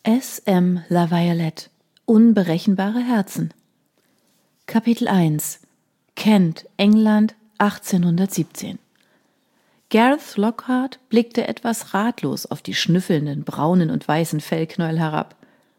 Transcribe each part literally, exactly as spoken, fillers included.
S M La Violette – Unberechenbare Herzen. Kapitel eins. Kent, England, achtzehnhundertsiebzehn. Gareth Lockhart blickte etwas ratlos auf die schnüffelnden braunen und weißen Fellknäuel herab.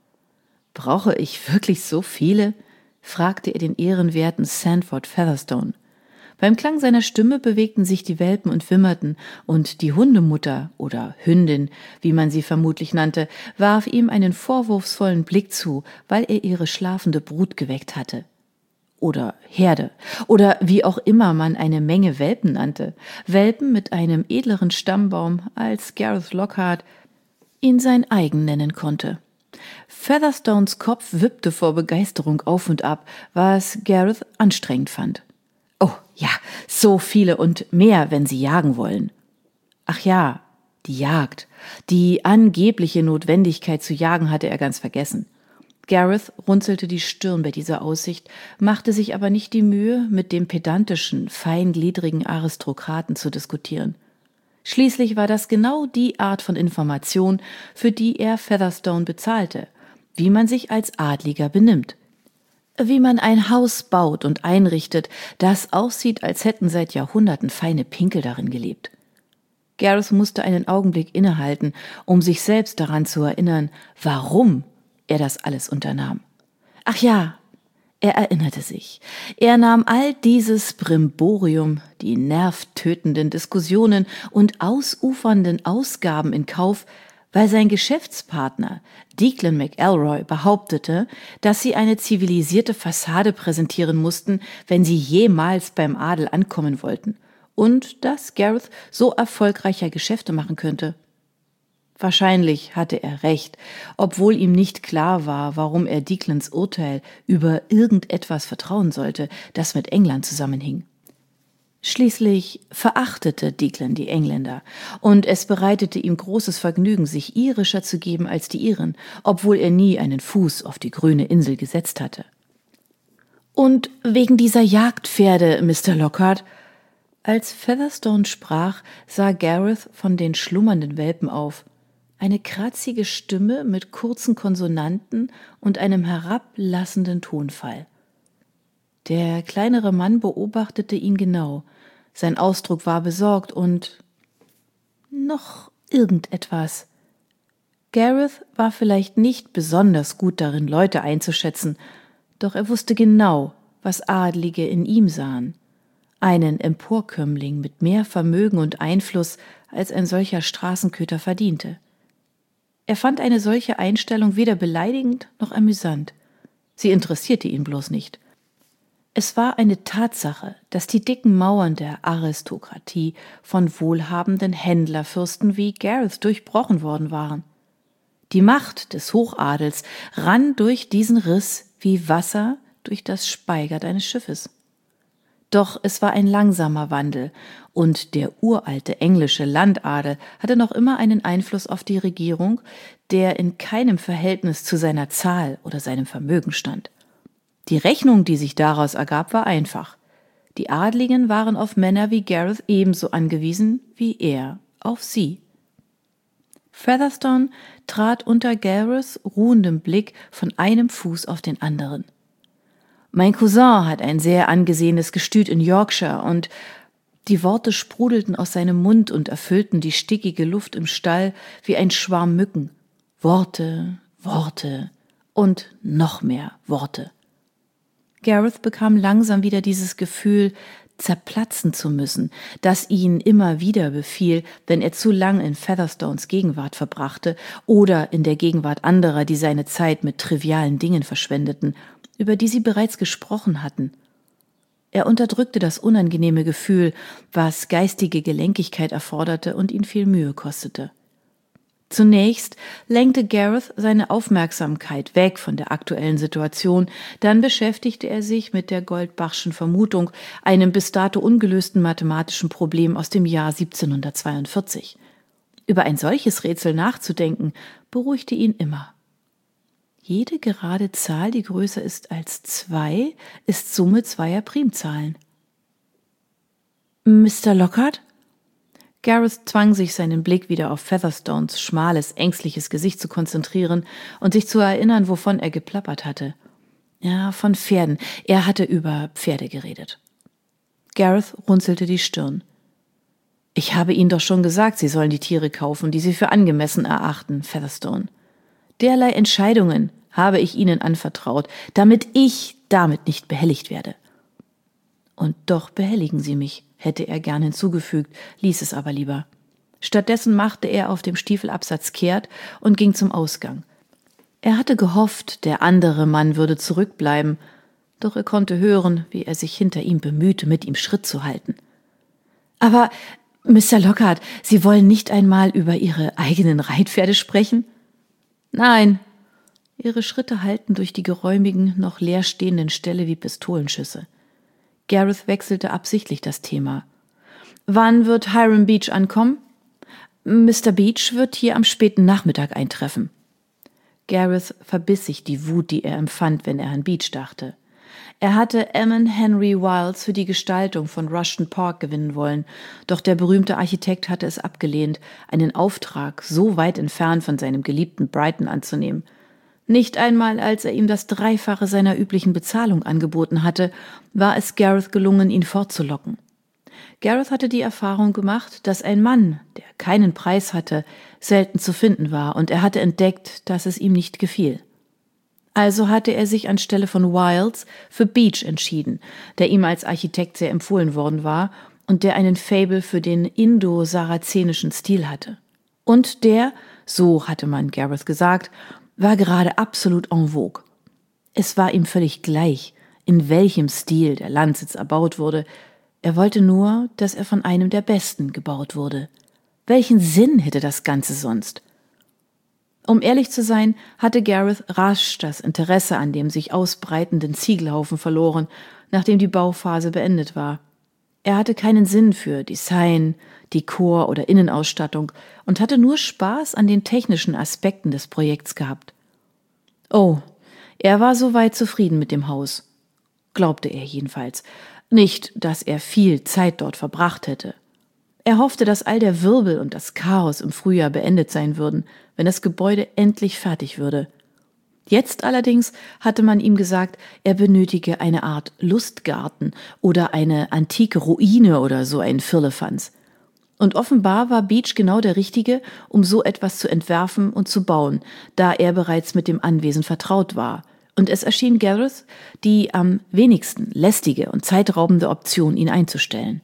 »Brauche ich wirklich so viele?« fragte er den ehrenwerten Sandford Featherstone. Beim Klang seiner Stimme bewegten sich die Welpen und wimmerten, und die Hundemutter oder Hündin, wie man sie vermutlich nannte, warf ihm einen vorwurfsvollen Blick zu, weil er ihre schlafende Brut geweckt hatte. Oder Herde, oder wie auch immer man eine Menge Welpen nannte. Welpen mit einem edleren Stammbaum, als Gareth Lockhart ihn sein eigen nennen konnte. Featherstones Kopf wippte vor Begeisterung auf und ab, was Gareth anstrengend fand. »Oh ja, so viele und mehr, wenn Sie jagen wollen.« Ach ja, die Jagd. Die angebliche Notwendigkeit zu jagen hatte er ganz vergessen. Gareth runzelte die Stirn bei dieser Aussicht, machte sich aber nicht die Mühe, mit dem pedantischen, feingliedrigen Aristokraten zu diskutieren. Schließlich war das genau die Art von Information, für die er Featherstone bezahlte, wie man sich als Adliger benimmt. Wie man ein Haus baut und einrichtet, das aussieht, als hätten seit Jahrhunderten feine Pinkel darin gelebt. Gareth musste einen Augenblick innehalten, um sich selbst daran zu erinnern, warum er das alles unternahm. Ach ja, er erinnerte sich. Er nahm all dieses Brimborium, die nervtötenden Diskussionen und ausufernden Ausgaben in Kauf, weil sein Geschäftspartner Declan McElroy behauptete, dass sie eine zivilisierte Fassade präsentieren mussten, wenn sie jemals beim Adel ankommen wollten, und dass Gareth so erfolgreicher Geschäfte machen könnte. Wahrscheinlich hatte er recht, obwohl ihm nicht klar war, warum er Declans Urteil über irgendetwas vertrauen sollte, das mit England zusammenhing. Schließlich verachtete Declan die Engländer, und es bereitete ihm großes Vergnügen, sich irischer zu geben als die Iren, obwohl er nie einen Fuß auf die grüne Insel gesetzt hatte. »Und wegen dieser Jagdpferde, Mister Lockhart?« Als Featherstone sprach, sah Gareth von den schlummernden Welpen auf. Eine kratzige Stimme mit kurzen Konsonanten und einem herablassenden Tonfall. Der kleinere Mann beobachtete ihn genau. Sein Ausdruck war besorgt und noch irgendetwas. Gareth war vielleicht nicht besonders gut darin, Leute einzuschätzen, doch er wusste genau, was Adlige in ihm sahen. Einen Emporkömmling mit mehr Vermögen und Einfluss, als ein solcher Straßenköter verdiente. Er fand eine solche Einstellung weder beleidigend noch amüsant. Sie interessierte ihn bloß nicht. Es war eine Tatsache, dass die dicken Mauern der Aristokratie von wohlhabenden Händlerfürsten wie Gareth durchbrochen worden waren. Die Macht des Hochadels rann durch diesen Riss wie Wasser durch das Speigert eines Schiffes. Doch es war ein langsamer Wandel, und der uralte englische Landadel hatte noch immer einen Einfluss auf die Regierung, der in keinem Verhältnis zu seiner Zahl oder seinem Vermögen stand. Die Rechnung, die sich daraus ergab, war einfach. Die Adligen waren auf Männer wie Gareth ebenso angewiesen wie er auf sie. Featherstone trat unter Gareths ruhendem Blick von einem Fuß auf den anderen. »Mein Cousin hat ein sehr angesehenes Gestüt in Yorkshire und...« Die Worte sprudelten aus seinem Mund und erfüllten die stickige Luft im Stall wie ein Schwarm Mücken. Worte, Worte und noch mehr Worte. Gareth bekam langsam wieder dieses Gefühl, zerplatzen zu müssen, das ihn immer wieder befiel, wenn er zu lang in Featherstones Gegenwart verbrachte oder in der Gegenwart anderer, die seine Zeit mit trivialen Dingen verschwendeten, über die sie bereits gesprochen hatten. Er unterdrückte das unangenehme Gefühl, was geistige Gelenkigkeit erforderte und ihn viel Mühe kostete. Zunächst lenkte Gareth seine Aufmerksamkeit weg von der aktuellen Situation, dann beschäftigte er sich mit der Goldbachschen Vermutung, einem bis dato ungelösten mathematischen Problem aus dem Jahr siebzehnhundertzweiundvierzig. Über ein solches Rätsel nachzudenken, beruhigte ihn immer. Jede gerade Zahl, die größer ist als zwei, ist Summe zweier Primzahlen. »Mister Lockhart?« Gareth zwang sich, seinen Blick wieder auf Featherstones schmales, ängstliches Gesicht zu konzentrieren und sich zu erinnern, wovon er geplappert hatte. Ja, von Pferden. Er hatte über Pferde geredet. Gareth runzelte die Stirn. »Ich habe Ihnen doch schon gesagt, Sie sollen die Tiere kaufen, die Sie für angemessen erachten, Featherstone. Derlei Entscheidungen habe ich Ihnen anvertraut, damit ich damit nicht behelligt werde.« »Und doch behelligen Sie mich«, hätte er gern hinzugefügt, ließ es aber lieber. Stattdessen machte er auf dem Stiefelabsatz kehrt und ging zum Ausgang. Er hatte gehofft, der andere Mann würde zurückbleiben, doch er konnte hören, wie er sich hinter ihm bemühte, mit ihm Schritt zu halten. »Aber, Mister Lockhart, Sie wollen nicht einmal über Ihre eigenen Reitpferde sprechen?« »Nein.« Ihre Schritte hallten durch die geräumigen, noch leer stehenden Ställe wie Pistolenschüsse. Gareth wechselte absichtlich das Thema. »Wann wird Hiram Beach ankommen?« »Mister Beach wird hier am späten Nachmittag eintreffen.« Gareth verbiss sich die Wut, die er empfand, wenn er an Beach dachte. Er hatte Eamon Henry Wiles für die Gestaltung von Rushton Park gewinnen wollen, doch der berühmte Architekt hatte es abgelehnt, einen Auftrag so weit entfernt von seinem geliebten Brighton anzunehmen. Nicht einmal, als er ihm das Dreifache seiner üblichen Bezahlung angeboten hatte, war es Gareth gelungen, ihn fortzulocken. Gareth hatte die Erfahrung gemacht, dass ein Mann, der keinen Preis hatte, selten zu finden war, und er hatte entdeckt, dass es ihm nicht gefiel. Also hatte er sich anstelle von Wiles für Beach entschieden, der ihm als Architekt sehr empfohlen worden war und der einen Faible für den indo-sarazenischen Stil hatte. Und der, so hatte man Gareth gesagt, war gerade absolut en vogue. Es war ihm völlig gleich, in welchem Stil der Landsitz erbaut wurde. Er wollte nur, dass er von einem der Besten gebaut wurde. Welchen Sinn hätte das Ganze sonst? Um ehrlich zu sein, hatte Gareth rasch das Interesse an dem sich ausbreitenden Ziegelhaufen verloren, nachdem die Bauphase beendet war. Er hatte keinen Sinn für Design, Dekor oder Innenausstattung und hatte nur Spaß an den technischen Aspekten des Projekts gehabt. Oh, er war soweit zufrieden mit dem Haus. Glaubte er jedenfalls. Nicht, dass er viel Zeit dort verbracht hätte. Er hoffte, dass all der Wirbel und das Chaos im Frühjahr beendet sein würden, wenn das Gebäude endlich fertig würde. Jetzt allerdings hatte man ihm gesagt, er benötige eine Art Lustgarten oder eine antike Ruine oder so ein Firlefanz. Und offenbar war Beach genau der Richtige, um so etwas zu entwerfen und zu bauen, da er bereits mit dem Anwesen vertraut war. Und es erschien Gareth die am wenigsten lästige und zeitraubende Option, ihn einzustellen.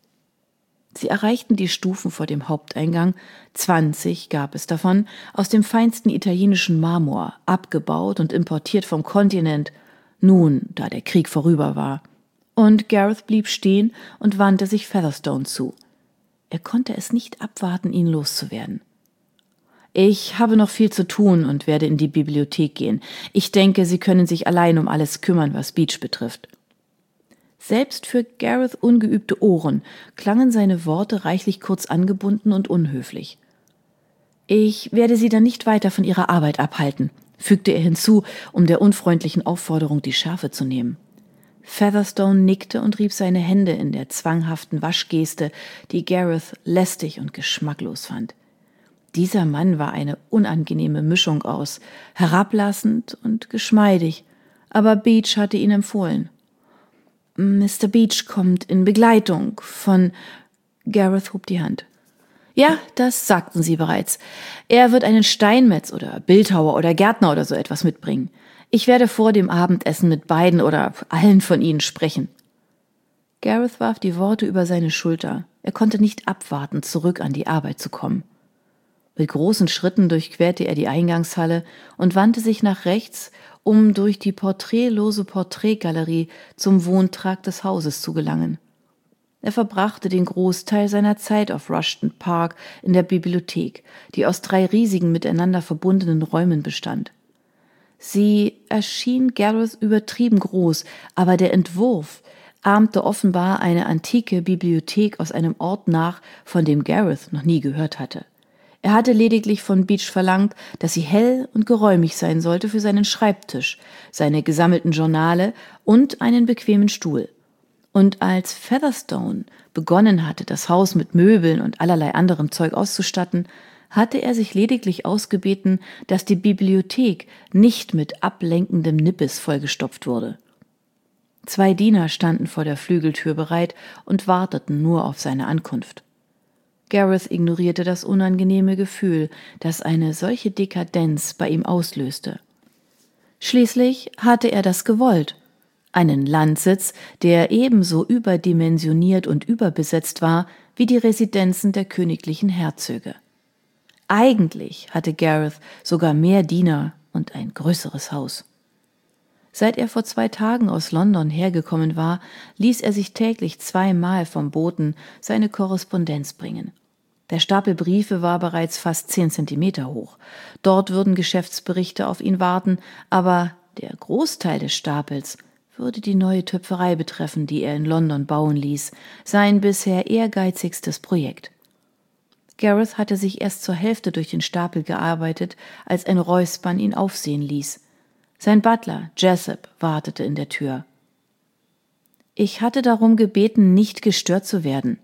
Sie erreichten die Stufen vor dem Haupteingang, zwanzig gab es davon, aus dem feinsten italienischen Marmor, abgebaut und importiert vom Kontinent, nun, da der Krieg vorüber war. Und Gareth blieb stehen und wandte sich Featherstone zu. Er konnte es nicht abwarten, ihn loszuwerden. »Ich habe noch viel zu tun und werde in die Bibliothek gehen. Ich denke, Sie können sich allein um alles kümmern, was Beach betrifft.« Selbst für Gareth ungeübte Ohren klangen seine Worte reichlich kurz angebunden und unhöflich. »Ich werde Sie dann nicht weiter von Ihrer Arbeit abhalten«, fügte er hinzu, um der unfreundlichen Aufforderung die Schärfe zu nehmen. Featherstone nickte und rieb seine Hände in der zwanghaften Waschgeste, die Gareth lästig und geschmacklos fand. Dieser Mann war eine unangenehme Mischung aus herablassend und geschmeidig, aber Beach hatte ihn empfohlen. »Mister Beach kommt in Begleitung von...« Gareth hob die Hand. »Ja, das sagten Sie bereits. Er wird einen Steinmetz oder Bildhauer oder Gärtner oder so etwas mitbringen. Ich werde vor dem Abendessen mit beiden oder allen von ihnen sprechen.« Gareth warf die Worte über seine Schulter. Er konnte nicht abwarten, zurück an die Arbeit zu kommen. Mit großen Schritten durchquerte er die Eingangshalle und wandte sich nach rechts, um durch die porträtlose Porträtgalerie zum Wohntrakt des Hauses zu gelangen. Er verbrachte den Großteil seiner Zeit auf Rushton Park in der Bibliothek, die aus drei riesigen miteinander verbundenen Räumen bestand. Sie erschien Gareth übertrieben groß, aber der Entwurf ahmte offenbar eine antike Bibliothek aus einem Ort nach, von dem Gareth noch nie gehört hatte. Er hatte lediglich von Beach verlangt, dass sie hell und geräumig sein sollte für seinen Schreibtisch, seine gesammelten Journale und einen bequemen Stuhl. Und als Featherstone begonnen hatte, das Haus mit Möbeln und allerlei anderem Zeug auszustatten, hatte er sich lediglich ausgebeten, dass die Bibliothek nicht mit ablenkendem Nippes vollgestopft wurde. Zwei Diener standen vor der Flügeltür bereit und warteten nur auf seine Ankunft. Gareth ignorierte das unangenehme Gefühl, das eine solche Dekadenz bei ihm auslöste. Schließlich hatte er das gewollt, einen Landsitz, der ebenso überdimensioniert und überbesetzt war wie die Residenzen der königlichen Herzöge. Eigentlich hatte Gareth sogar mehr Diener und ein größeres Haus. Seit er vor zwei Tagen aus London hergekommen war, ließ er sich täglich zweimal vom Boten seine Korrespondenz bringen. Der Stapel Briefe war bereits fast zehn Zentimeter hoch. Dort würden Geschäftsberichte auf ihn warten, aber der Großteil des Stapels würde die neue Töpferei betreffen, die er in London bauen ließ, sein bisher ehrgeizigstes Projekt. Gareth hatte sich erst zur Hälfte durch den Stapel gearbeitet, als ein Räuspern ihn aufsehen ließ. Sein Butler, Jessup, wartete in der Tür. »Ich hatte darum gebeten, nicht gestört zu werden.«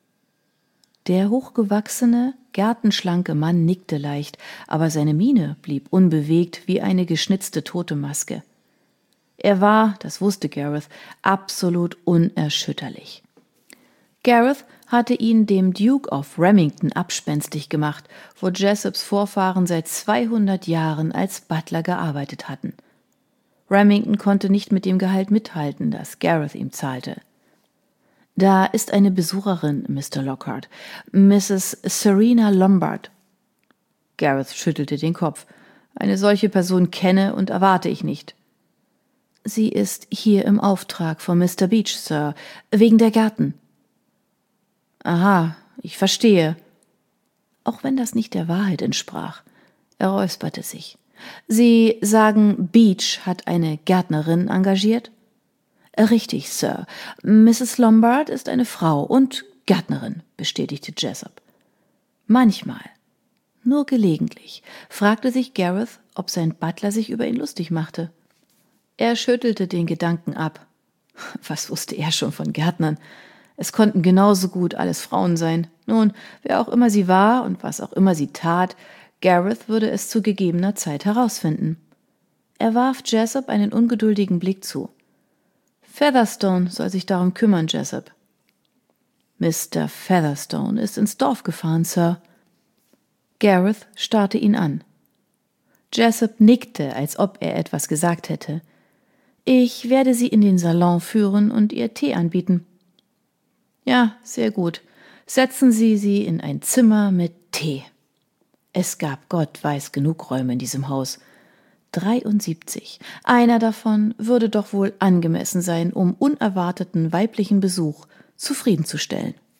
Der hochgewachsene, gärtenschlanke Mann nickte leicht, aber seine Miene blieb unbewegt wie eine geschnitzte Totemaske. Er war, das wusste Gareth, absolut unerschütterlich. Gareth hatte ihn dem Duke of Remington abspenstig gemacht, wo Jessups Vorfahren seit zweihundert Jahren als Butler gearbeitet hatten. Remington konnte nicht mit dem Gehalt mithalten, das Gareth ihm zahlte. »Da ist eine Besucherin, Mister Lockhart, Misses Serena Lombard.« Gareth schüttelte den Kopf. »Eine solche Person kenne und erwarte ich nicht.« »Sie ist hier im Auftrag von Mister Beach, Sir, wegen der Gärten.« »Aha, ich verstehe.« Auch wenn das nicht der Wahrheit entsprach. Er räusperte sich. »Sie sagen, Beach hat eine Gärtnerin engagiert?« »Richtig, Sir. Misses Lombard ist eine Frau und Gärtnerin«, bestätigte Jessup. Manchmal, nur gelegentlich, fragte sich Gareth, ob sein Butler sich über ihn lustig machte. Er schüttelte den Gedanken ab. Was wusste er schon von Gärtnern? Es konnten genauso gut alles Frauen sein. Nun, wer auch immer sie war und was auch immer sie tat, Gareth würde es zu gegebener Zeit herausfinden. Er warf Jessup einen ungeduldigen Blick zu. »Featherstone soll sich darum kümmern, Jessup.« »Mister Featherstone ist ins Dorf gefahren, Sir.« Gareth starrte ihn an. Jessup nickte, als ob er etwas gesagt hätte. »Ich werde Sie in den Salon führen und ihr Tee anbieten.« »Ja, sehr gut. Setzen Sie sie in ein Zimmer mit Tee.« Es gab Gott weiß genug Räume in diesem Haus. dreiundsiebzig. Einer davon würde doch wohl angemessen sein, um unerwarteten weiblichen Besuch zufriedenzustellen.